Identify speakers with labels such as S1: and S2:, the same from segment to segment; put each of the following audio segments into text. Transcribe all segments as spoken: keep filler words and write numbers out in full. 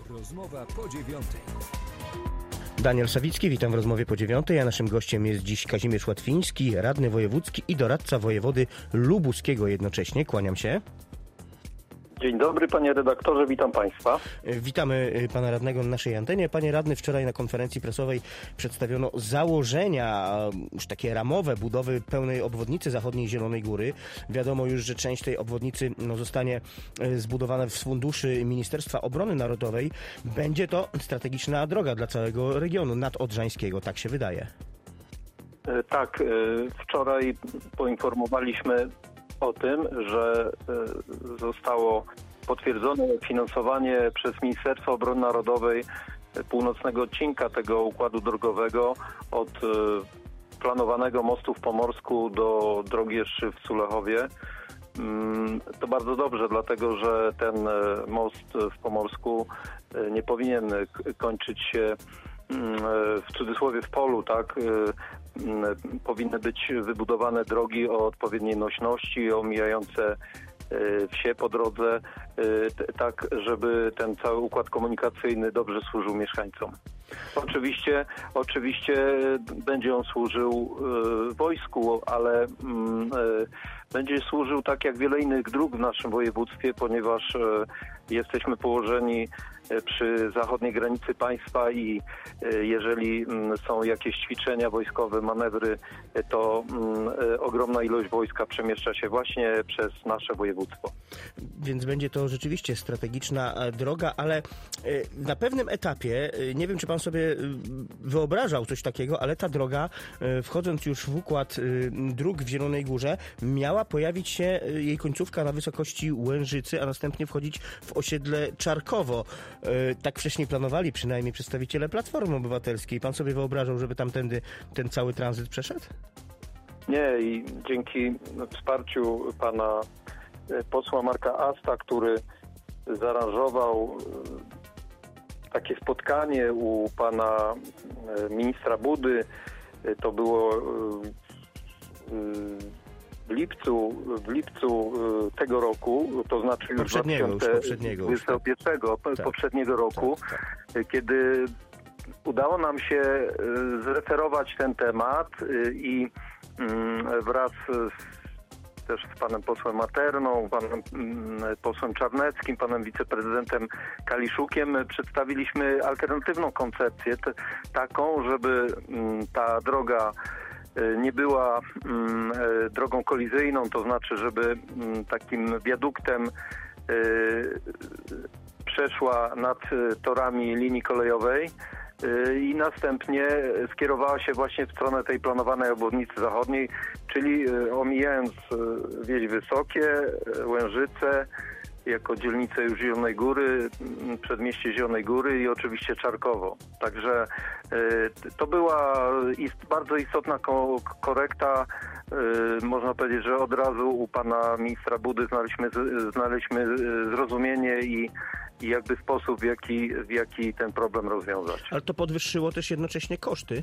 S1: Rozmowa po dziewiątej.
S2: Daniel Sawicki, witam w rozmowie po dziewiątej, a naszym gościem jest dziś Kazimierz Łatwiński, radny wojewódzki i doradca wojewody lubuskiego jednocześnie. Kłaniam się.
S3: Dzień dobry, panie redaktorze, witam państwa.
S2: Witamy pana radnego na naszej antenie. Panie radny, wczoraj na konferencji prasowej przedstawiono założenia, już takie ramowe, budowy pełnej obwodnicy zachodniej Zielonej Góry. Wiadomo już, że część tej obwodnicy no, zostanie zbudowana z funduszy Ministerstwa Obrony Narodowej. Będzie to strategiczna droga dla całego regionu nadodrzańskiego, tak się wydaje.
S3: Tak, wczoraj poinformowaliśmy o tym, że zostało potwierdzone finansowanie przez Ministerstwo Obrony Narodowej północnego odcinka tego układu drogowego od planowanego mostu w Pomorsku do drogi Jeższy w Sulechowie. To bardzo dobrze, dlatego że ten most w Pomorsku nie powinien kończyć się w cudzysłowie w polu, tak? Powinny być wybudowane drogi o odpowiedniej nośności, omijające wsie po drodze, tak żeby ten cały układ komunikacyjny dobrze służył mieszkańcom. Oczywiście, oczywiście będzie on służył wojsku, ale będzie służył tak jak wiele innych dróg w naszym województwie, ponieważ jesteśmy położeni przy zachodniej granicy państwa i jeżeli są jakieś ćwiczenia wojskowe, manewry, to ogromna ilość wojska przemieszcza się właśnie przez nasze województwo.
S2: Więc będzie to rzeczywiście strategiczna droga, ale na pewnym etapie, nie wiem czy pan sobie wyobrażał coś takiego, ale ta droga, wchodząc już w układ dróg w Zielonej Górze, miała pojawić się jej końcówka na wysokości Łężycy, a następnie wchodzić w osiedle Czarkowo. Tak wcześniej planowali przynajmniej przedstawiciele Platformy Obywatelskiej. Pan sobie wyobrażał, żeby tamtędy ten cały tranzyt przeszedł?
S3: Nie, i dzięki wsparciu pana posła Marka Asta, który zaaranżował takie spotkanie u pana ministra Budy, to było w lipcu, w lipcu tego roku, to znaczy już
S2: poprzedniego,
S3: dwa tysiące dwudziestego pierwszego,
S2: tak.
S3: poprzedniego roku,
S2: tak, tak.
S3: kiedy udało nam się zreferować ten temat i wraz z też z panem posłem Materną, panem posłem Czarneckim, panem wiceprezydentem Kaliszukiem przedstawiliśmy alternatywną koncepcję, t- taką, żeby ta droga nie była drogą kolizyjną, to znaczy, żeby takim wiaduktem przeszła nad torami linii kolejowej i następnie skierowała się właśnie w stronę tej planowanej obwodnicy zachodniej, czyli omijając Wieś Wysokie, Łężyce, jako dzielnicę już Zielonej Góry, przedmieście Zielonej Góry i oczywiście Czarkowo. Także to była ist, bardzo istotna ko- korekta. Można powiedzieć, że od razu u pana ministra Budy znaleźliśmy, znaleźliśmy zrozumienie i, i jakby sposób, w jaki, w jaki ten problem rozwiązać.
S2: Ale to podwyższyło też jednocześnie koszty?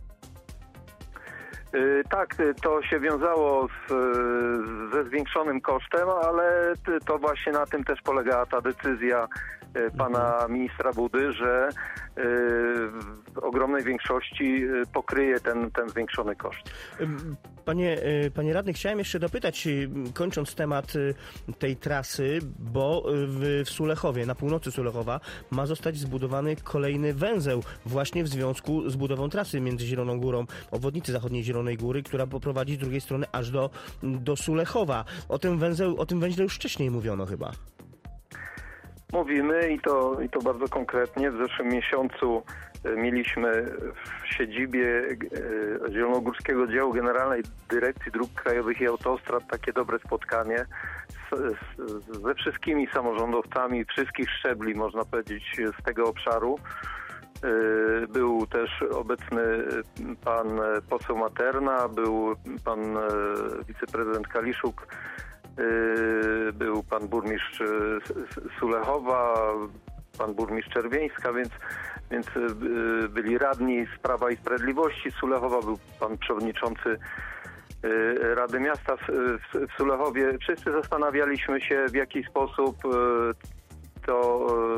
S3: Tak, to się wiązało z, ze zwiększonym kosztem, ale to właśnie na tym też polegała ta decyzja pana ministra Budy, że w ogromnej większości pokryje ten, ten zwiększony koszt.
S2: Panie, panie radny, chciałem jeszcze dopytać, kończąc temat tej trasy, bo w, w Sulechowie, na północy Sulechowa ma zostać zbudowany kolejny węzeł właśnie w związku z budową trasy między Zieloną Górą, obwodnicy zachodniej Zielonej Góry, która poprowadzi z drugiej strony aż do, do Sulechowa. O tym węzeł, o tym węźle już wcześniej mówiono chyba.
S3: Mówimy i to, i to bardzo konkretnie. W zeszłym miesiącu mieliśmy w siedzibie Zielonogórskiego Działu Generalnej Dyrekcji Dróg Krajowych i Autostrad takie dobre spotkanie z, z, ze wszystkimi samorządowcami wszystkich szczebli, można powiedzieć, z tego obszaru. Był też obecny pan poseł Materna, był pan wiceprezydent Kaliszuk, był pan burmistrz Sulechowa, pan burmistrz Czerwieńska, więc, więc byli radni z Prawa i Sprawiedliwości Sulechowa, był pan przewodniczący Rady Miasta w Sulechowie. Wszyscy zastanawialiśmy się, w jaki sposób to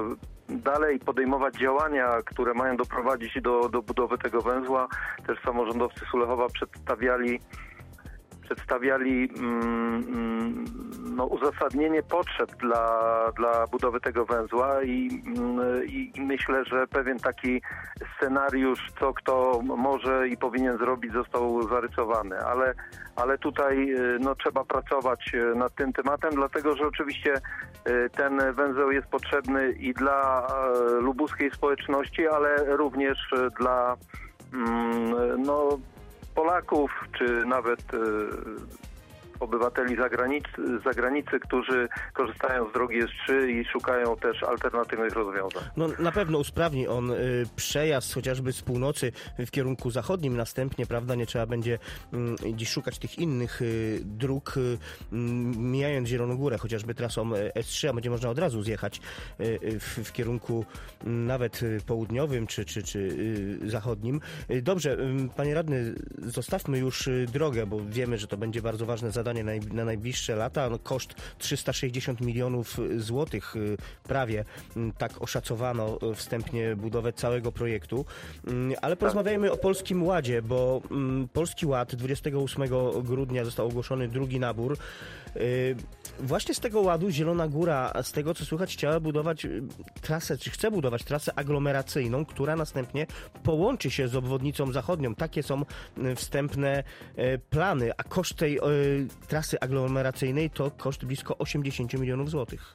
S3: dalej podejmować działania, które mają doprowadzić do, do budowy tego węzła. Też samorządowcy Sulechowa przedstawiali przedstawiali mm, no, uzasadnienie potrzeb dla, dla budowy tego węzła i, i, i myślę, że pewien taki scenariusz, co kto może i powinien zrobić, został zarysowany, ale, ale tutaj no, trzeba pracować nad tym tematem, dlatego że oczywiście ten węzeł jest potrzebny i dla lubuskiej społeczności, ale również dla mm, no, Polaków, czy nawet e, obywateli zagranicy, zagranicy, którzy korzystają z drogi S trzy i szukają też alternatywnych rozwiązań.
S2: No, na pewno usprawni on y, przejazd chociażby z północy w kierunku zachodnim następnie, prawda? Nie trzeba będzie y, dziś szukać tych innych y, dróg, y, mijając Zieloną Górę, chociażby trasą S trzy, a będzie można od razu zjechać y, w, w kierunku y, nawet y, południowym czy, czy, czy y, zachodnim. Y, dobrze, y, panie radny, zostawmy już y, drogę, bo wiemy, że to będzie bardzo ważne zadanie na najbliższe lata. No, koszt trzysta sześćdziesiąt milionów złotych prawie, tak oszacowano wstępnie budowę całego projektu. Ale porozmawiajmy o Polskim Ładzie, bo Polski Ład dwudziestego ósmego grudnia został ogłoszony drugi nabór. Właśnie z tego ładu Zielona Góra, z tego co słychać, chciała budować trasę, czy chce budować trasę aglomeracyjną, która następnie połączy się z obwodnicą zachodnią. Takie są wstępne plany, a koszt tej trasy aglomeracyjnej to koszt blisko osiemdziesiąt milionów złotych.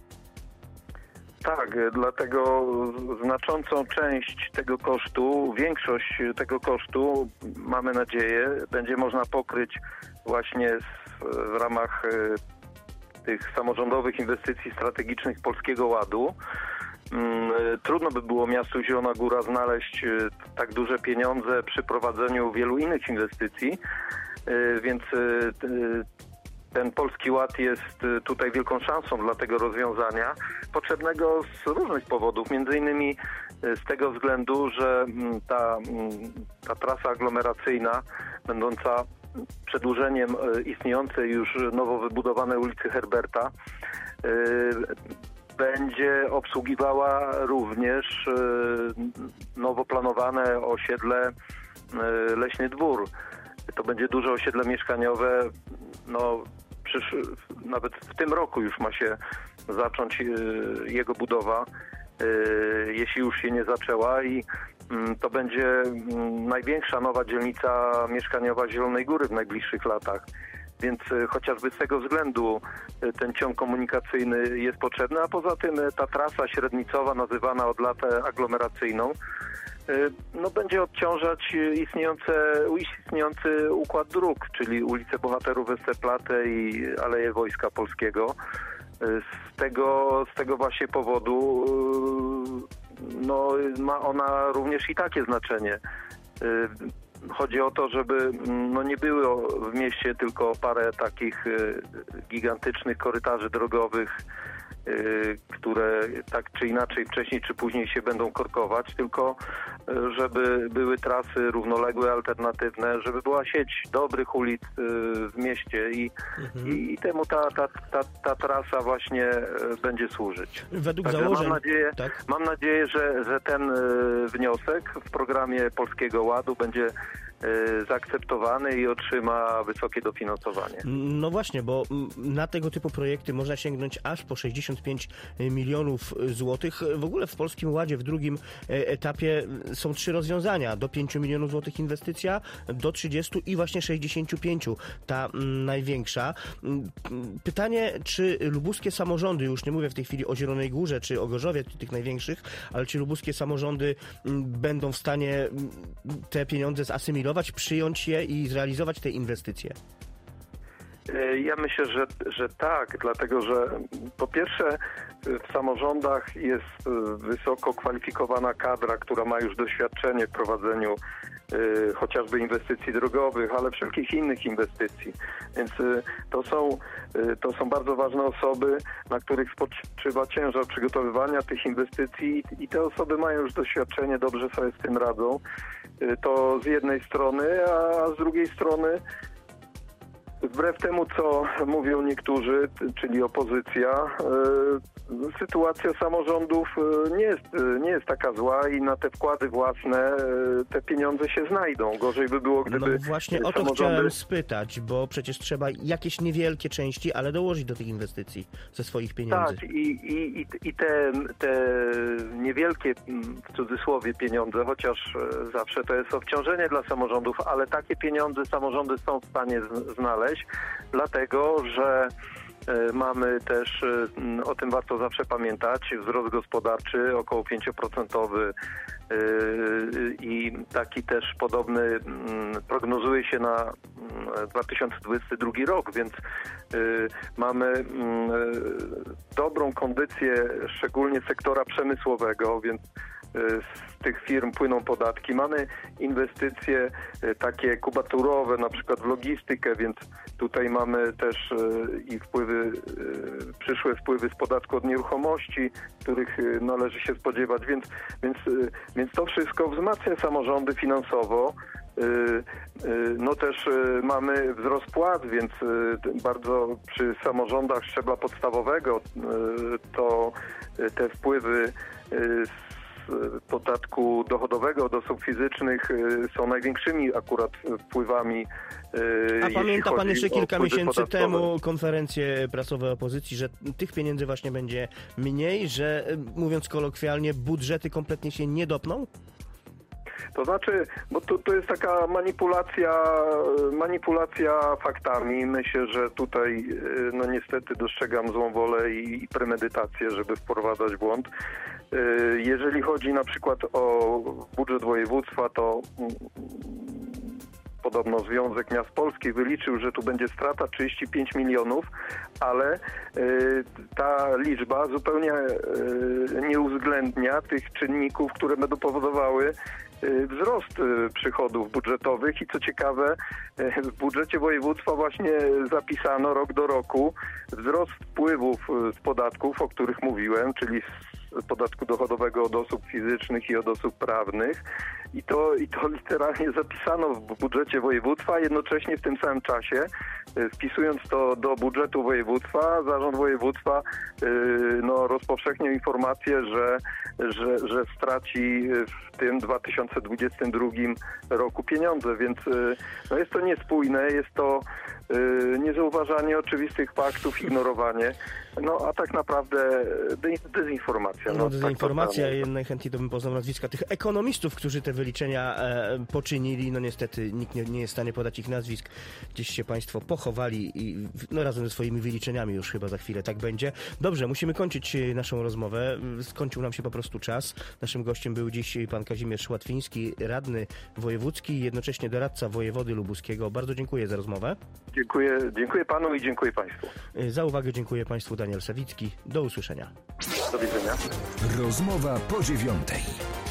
S3: Tak, dlatego znaczącą część tego kosztu, większość tego kosztu, mamy nadzieję, będzie można pokryć właśnie w, w ramach tych samorządowych inwestycji strategicznych Polskiego Ładu. Trudno by było miastu Zielona Góra znaleźć tak duże pieniądze przy prowadzeniu wielu innych inwestycji, więc ten Polski Ład jest tutaj wielką szansą dla tego rozwiązania, potrzebnego z różnych powodów, między innymi z tego względu, że ta, ta trasa aglomeracyjna, będąca przedłużeniem istniejącej już nowo wybudowanej ulicy Herberta, będzie obsługiwała również nowo planowane osiedle Leśny Dwór. To będzie duże osiedle mieszkaniowe, no przysz... nawet w tym roku już ma się zacząć jego budowa, jeśli już się nie zaczęła, i to będzie największa nowa dzielnica mieszkaniowa Zielonej Góry w najbliższych latach. Więc chociażby z tego względu ten ciąg komunikacyjny jest potrzebny, a poza tym ta trasa średnicowa, nazywana od lat aglomeracyjną, no, będzie odciążać istniejące, istniejący układ dróg, czyli ulicę Bohaterów Westerplatte i Aleję Wojska Polskiego. Z tego, z tego właśnie powodu no, ma ona również i takie znaczenie. Chodzi o to, żeby no, nie było w mieście tylko parę takich gigantycznych korytarzy drogowych, które tak czy inaczej wcześniej czy później się będą korkować, tylko żeby były trasy równoległe, alternatywne, żeby była sieć dobrych ulic w mieście i, mhm. i, i temu ta, ta, ta, ta trasa właśnie będzie służyć.
S2: Według
S3: Także
S2: założeń,
S3: mam nadzieję,
S2: tak?
S3: mam nadzieję, że, że ten wniosek w programie Polskiego Ładu będzie zaakceptowany i otrzyma wysokie dofinansowanie.
S2: No właśnie, bo na tego typu projekty można sięgnąć aż po sześćdziesiąt pięć milionów złotych. W ogóle w Polskim Ładzie w drugim etapie są trzy rozwiązania. Do pięciu milionów złotych inwestycja, do trzydziestu i właśnie sześćdziesięciu pięciu, ta największa. Pytanie, czy lubuskie samorządy, już nie mówię w tej chwili o Zielonej Górze czy o Gorzowie, tych największych, ale czy lubuskie samorządy będą w stanie te pieniądze zasymilować, przyjąć je i zrealizować te inwestycje?
S3: Ja myślę, że, że tak, dlatego że po pierwsze w samorządach jest wysoko kwalifikowana kadra, która ma już doświadczenie w prowadzeniu y, chociażby inwestycji drogowych, ale wszelkich innych inwestycji. Więc y, to są, y, to są bardzo ważne osoby, na których spoczywa ciężar przygotowywania tych inwestycji i, i te osoby mają już doświadczenie, dobrze sobie z tym radzą. Y, to z jednej strony, a z drugiej strony Wbrew temu, co mówią niektórzy, czyli opozycja, sytuacja samorządów nie jest, nie jest taka zła i na te wkłady własne te pieniądze się znajdą. Gorzej by było, gdyby...
S2: No właśnie o to
S3: samorządy...
S2: chciałem spytać, bo przecież trzeba jakieś niewielkie części, ale dołożyć do tych inwestycji ze swoich pieniędzy.
S3: Tak, i, i, i te, te niewielkie, w cudzysłowie, pieniądze, chociaż zawsze to jest obciążenie dla samorządów, ale takie pieniądze samorządy są w stanie znaleźć, dlatego że mamy też, o tym warto zawsze pamiętać, wzrost gospodarczy około pięć procent i taki też podobny prognozuje się na dwa tysiące dwudziesty drugi rok, więc mamy dobrą kondycję, szczególnie sektora przemysłowego, więc z tych firm płyną podatki. Mamy inwestycje takie kubaturowe, na przykład w logistykę, więc tutaj mamy też i wpływy, przyszłe wpływy z podatku od nieruchomości, których należy się spodziewać, więc, więc, więc to wszystko wzmacnia samorządy finansowo. No też mamy wzrost płac, więc bardzo przy samorządach szczebla podstawowego to te wpływy z podatku dochodowego od osób fizycznych są największymi akurat wpływami.
S2: A pamięta pan jeszcze kilka miesięcy
S3: podatkowe.
S2: temu konferencje prasowe opozycji, że tych pieniędzy właśnie będzie mniej, że mówiąc kolokwialnie budżety kompletnie się nie dopną?
S3: To znaczy, bo to, to jest taka manipulacja, manipulacja faktami. Myślę, że tutaj no niestety dostrzegam złą wolę i, i premedytację, żeby wprowadzać błąd. Jeżeli chodzi na przykład o budżet województwa, to podobno Związek Miast Polskich wyliczył, że tu będzie strata trzydzieści pięć milionów, ale ta liczba zupełnie nie uwzględnia tych czynników, które będą powodowały wzrost przychodów budżetowych i co ciekawe, w budżecie województwa właśnie zapisano rok do roku wzrost wpływów z podatków, o których mówiłem, czyli z podatku dochodowego od osób fizycznych i od osób prawnych. I to, i to literalnie zapisano w budżecie województwa, a jednocześnie w tym samym czasie, wpisując to do budżetu województwa, zarząd województwa no, rozpowszechnił informację, że, że, że straci w tym dwa tysiące dwudziestym drugim roku pieniądze, więc no, jest to niespójne, jest to niezauważanie oczywistych faktów, ignorowanie, no a tak naprawdę dezinformacja.
S2: No, no dezinformacja, tak najchętniej to bym poznał nazwiska tych ekonomistów, którzy te wyliczenia e, poczynili. No niestety nikt nie, nie jest w stanie podać ich nazwisk. Gdzieś się państwo pochowali i no, razem ze swoimi wyliczeniami już chyba za chwilę tak będzie. Dobrze, musimy kończyć naszą rozmowę. Skończył nam się po prostu czas. Naszym gościem był dziś pan Kazimierz Łatwiński, radny wojewódzki i jednocześnie doradca wojewody lubuskiego. Bardzo dziękuję za rozmowę.
S3: Dziękuję, dziękuję panu i dziękuję państwu.
S2: Za uwagę dziękuję państwu. Daniel Sawicki. Do usłyszenia.
S3: Do widzenia.
S1: Rozmowa po dziewiątej.